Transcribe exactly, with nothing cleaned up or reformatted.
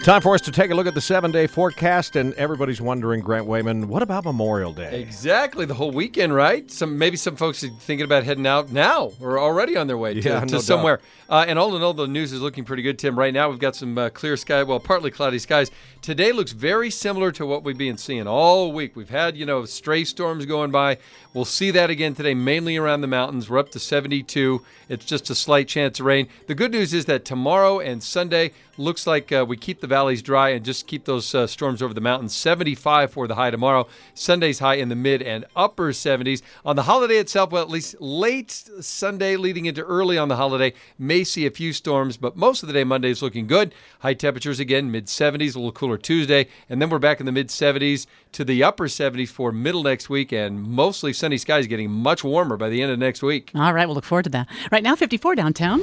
Time for us to take a look at the seven-day forecast, and everybody's wondering, Grant Wayman, what about Memorial Day? Exactly, the whole weekend, right? Some maybe some folks are thinking about heading out now or already on their way to, Yeah, to no somewhere. Uh, and all in all, the news is looking pretty good, Tim. Right now, we've got some uh, clear sky, well, partly cloudy skies. Today looks very similar to what we've been seeing all week. We've had, you know, stray storms going by. We'll see that again today, mainly around the mountains. We're up to seventy-two. It's just a slight chance of rain. The good news is that tomorrow and Sunday looks like uh, we keep the valleys dry and just keep those uh, storms over the mountains. seventy-five for the high tomorrow. Sunday's high in the mid and upper seventies. On the holiday itself, well, at least late Sunday leading into early on the holiday, may see a few storms, but most of the day Monday is looking good. High temperatures again, mid seventies, a little cooler Tuesday, and then we're back in the mid seventies to the upper seventies for middle next week, and mostly sunny skies getting much warmer by the end of next week. All right, we'll look forward to that. Right now, fifty-four downtown.